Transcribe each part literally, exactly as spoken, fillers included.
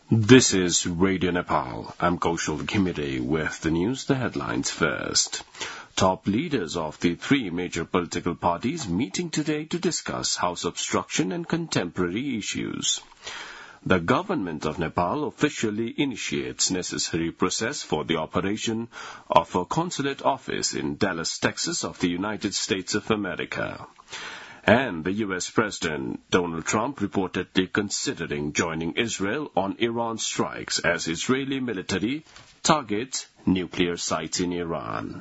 This is Radio Nepal. I'm Kaushal Ghimire with the news, the headlines first. Top leaders of the three major political parties meeting today to discuss House obstruction and contemporary issues. The government of Nepal officially initiates necessary process for the operation of a consulate office in Dallas, Texas of the United States of America. And the U S President Donald Trump reportedly considering joining Israel on Iran strikes as Israeli military targets nuclear sites in Iran.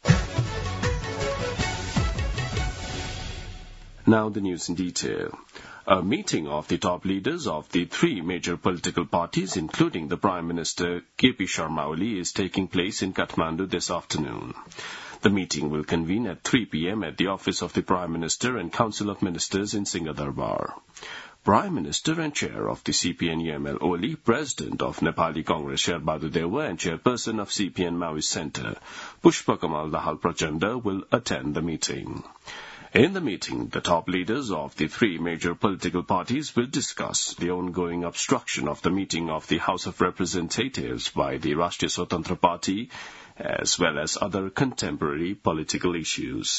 Now the news in detail. A meeting of the top leaders of the three major political parties, including the Prime Minister K P Sharma Oli, is taking place in Kathmandu this afternoon. The meeting will convene at three p.m. at the office of the Prime Minister and Council of Ministers in Singhdarbar. Prime Minister and Chair of the C P N U M L Oli, President of Nepali Congress Sher Bahadur Dewa and Chairperson of C P N Maoist Center, Pushpa Kamal Dahal Prachanda will attend the meeting. In the meeting, the top leaders of the three major political parties will discuss the ongoing obstruction of the meeting of the House of Representatives by the Rashtriya Swatantra Party, as well as other contemporary political issues.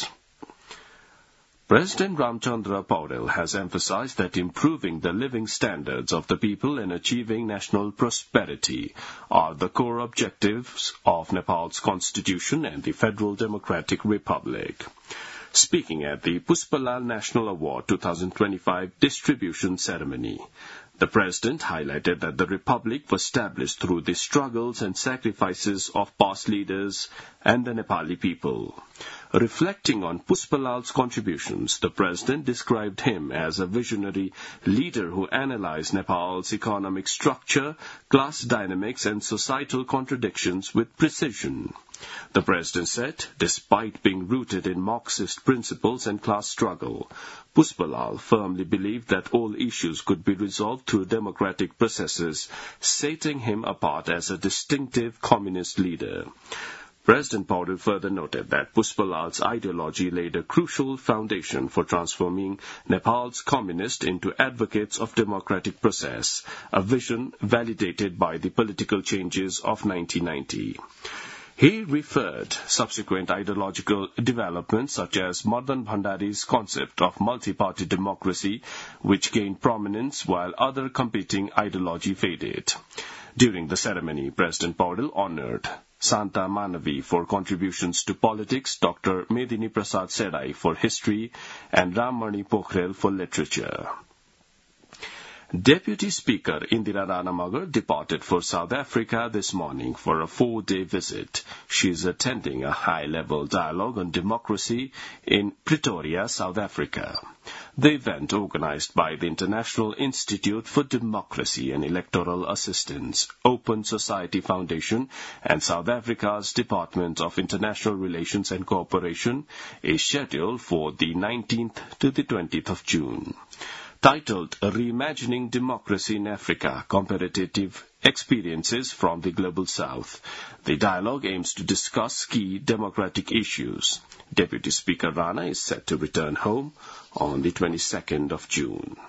President Ramchandra Paurel has emphasized that improving the living standards of the people and achieving national prosperity are the core objectives of Nepal's constitution and the Federal Democratic Republic. Speaking at the Puspalal National Award twenty twenty-five distribution ceremony, the President highlighted that the Republic was established through the struggles and sacrifices of past leaders and the Nepali people. Reflecting on Puspalal's contributions, the President described him as a visionary leader who analyzed Nepal's economic structure, class dynamics and societal contradictions with precision. The President said, despite being rooted in Marxist principles and class struggle, Puspalal firmly believed that all issues could be resolved through democratic processes, setting him apart as a distinctive communist leader. President Paurel further noted that Puspalal's ideology laid a crucial foundation for transforming Nepal's communists into advocates of democratic process, a vision validated by the political changes of nineteen ninety. He referred subsequent ideological developments such as Madan Bhandari's concept of multi-party democracy, which gained prominence while other competing ideology faded. During the ceremony, President Paurel honored Santa Manavi for contributions to politics, Doctor Medini Prasad Serai for history, and Rammani Pokhrel for literature. Deputy Speaker Indira Rana Magar departed for South Africa this morning for a four-day visit. She is attending a high-level dialogue on democracy in Pretoria, South Africa. The event, organized by the International Institute for Democracy and Electoral Assistance, Open Society Foundation, and South Africa's Department of International Relations and Cooperation, is scheduled for the nineteenth to the twentieth of June. Titled Reimagining Democracy in Africa, Comparative Experiences from the Global South, the dialogue aims to discuss key democratic issues. Deputy Speaker Rana is set to return home on the twenty-second of June.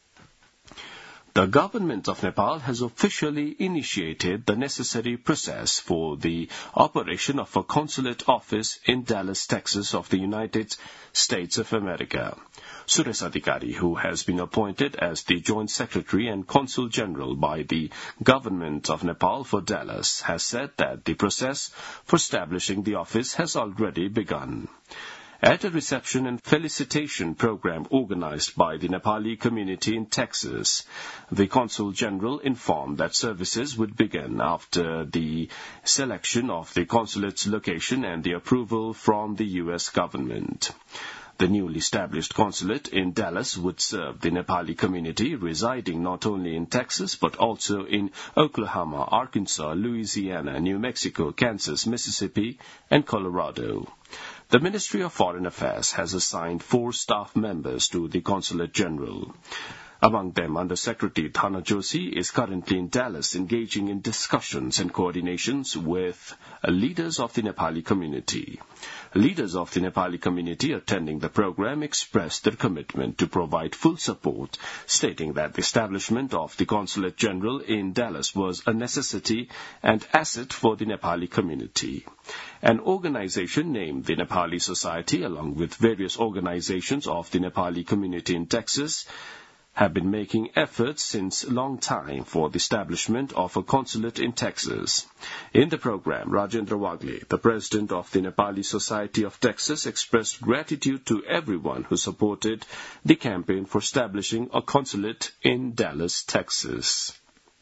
The government of Nepal has officially initiated the necessary process for the operation of a consulate office in Dallas, Texas of the United States of America. Suresh Adhikari, who has been appointed as the Joint Secretary and Consul General by the Government of Nepal for Dallas, has said that the process for establishing the office has already begun. At a reception and felicitation program organized by the Nepali community in Texas, the Consul General informed that services would begin after the selection of the consulate's location and the approval from the U S government. The newly established consulate in Dallas would serve the Nepali community residing not only in Texas but also in Oklahoma, Arkansas, Louisiana, New Mexico, Kansas, Mississippi, and Colorado. The Ministry of Foreign Affairs has assigned four staff members to the Consulate General. Among them, Under-Secretary Thana Joshi is currently in Dallas engaging in discussions and coordinations with leaders of the Nepali community. Leaders of the Nepali community attending the program expressed their commitment to provide full support, stating that the establishment of the Consulate General in Dallas was a necessity and asset for the Nepali community. An organization named the Nepali Society, along with various organizations of the Nepali community in Texas, have been making efforts since a long time for the establishment of a consulate in Texas. In the program, Rajendra Wagle, the president of the Nepali Society of Texas, expressed gratitude to everyone who supported the campaign for establishing a consulate in Dallas, Texas.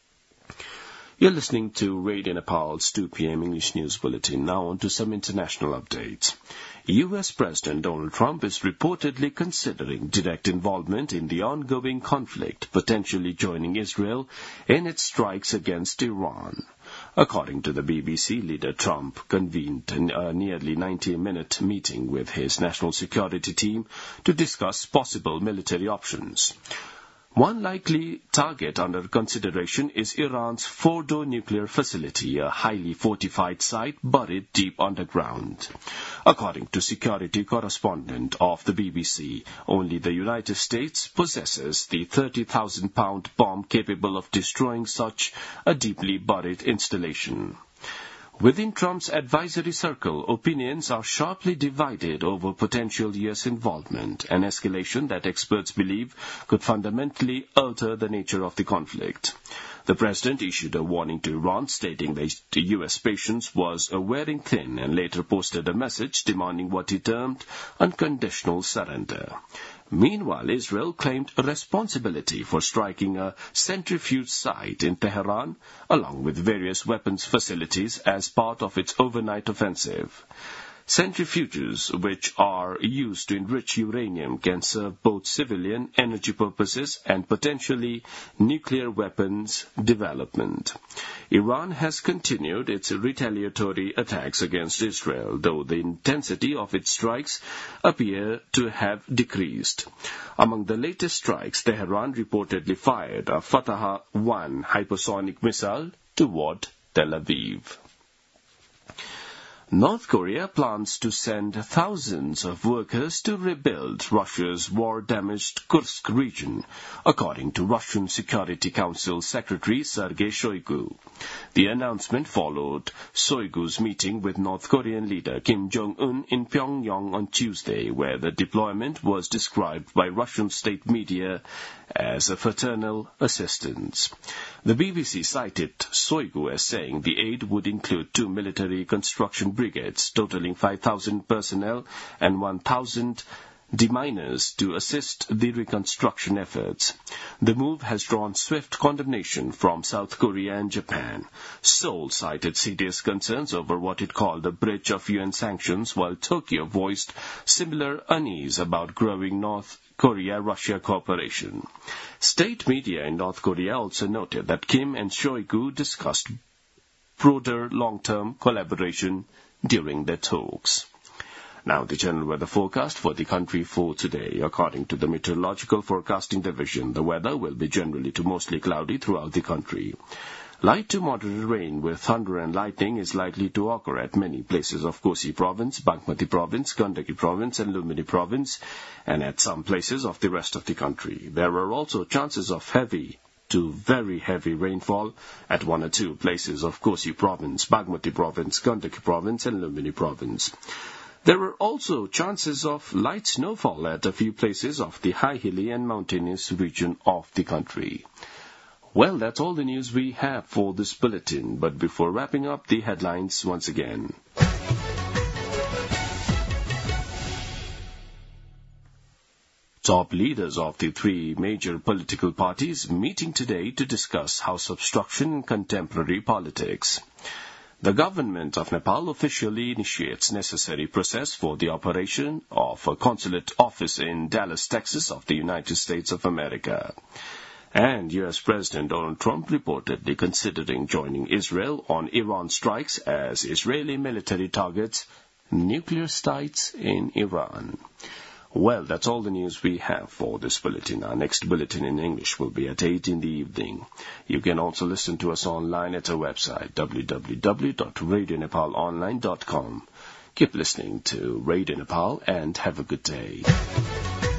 You're listening to Radio Nepal's two p.m. English News Bulletin. Now on to some international updates. U S. President Donald Trump is reportedly considering direct involvement in the ongoing conflict, potentially joining Israel in its strikes against Iran. According to the B B C, leader Trump convened a nearly ninety-minute meeting with his national security team to discuss possible military options. One likely target under consideration is Iran's Fordo nuclear facility, a highly fortified site buried deep underground. According to security correspondent of the B B C, only the United States possesses the thirty thousand pound bomb capable of destroying such a deeply buried installation. Within Trump's advisory circle, opinions are sharply divided over potential U S involvement, an escalation that experts believe could fundamentally alter the nature of the conflict. The president issued a warning to Iran, stating that the U S patience was wearing thin, and later posted a message demanding what he termed unconditional surrender. Meanwhile, Israel claimed responsibility for striking a centrifuge site in Tehran, along with various weapons facilities, as part of its overnight offensive. Centrifuges, which are used to enrich uranium, can serve both civilian energy purposes and potentially nuclear weapons development. Iran has continued its retaliatory attacks against Israel, though the intensity of its strikes appear to have decreased. Among the latest strikes, Tehran reportedly fired a Fatah one hypersonic missile toward Tel Aviv. North Korea plans to send thousands of workers to rebuild Russia's war-damaged Kursk region, according to Russian Security Council Secretary Sergei Shoigu. The announcement followed Shoigu's meeting with North Korean leader Kim Jong-un in Pyongyang on Tuesday, where the deployment was described by Russian state media as a fraternal assistance. The B B C cited Shoigu as saying the aid would include two military construction brigades totaling five thousand personnel and one thousand deminers to assist the reconstruction efforts. The move has drawn swift condemnation from South Korea and Japan. Seoul cited serious concerns over what it called a breach of U N sanctions, while Tokyo voiced similar unease about growing North Korea-Russia cooperation. State media in North Korea also noted that Kim and Shoigu discussed broader long-term collaboration during their talks. Now the general weather forecast for the country for today. According to the Meteorological Forecasting Division, the weather will be generally to mostly cloudy throughout the country. Light to moderate rain with thunder and lightning is likely to occur at many places of Kosi Province, Bagmati Province, Gandaki Province, and Lumini Province, and at some places of the rest of the country. There are also chances of heavy to very heavy rainfall at one or two places of Kosi Province, Bagmati Province, Gandaki Province, and Lumini Province. There are also chances of light snowfall at a few places of the high hilly and mountainous region of the country. Well, that's all the news we have for this bulletin, but before wrapping up, the headlines once again. Top leaders of the three major political parties meeting today to discuss House obstruction in contemporary politics. The government of Nepal officially initiates necessary process for the operation of a consulate office in Dallas, Texas of the United States of America. And U S. President Donald Trump reportedly considering joining Israel on Iran strikes as Israeli military targets nuclear sites in Iran. Well, that's all the news we have for this bulletin. Our next bulletin in English will be at eight in the evening. You can also listen to us online at our website, w w w dot radio nepal online dot com. Keep listening to Radio Nepal and have a good day.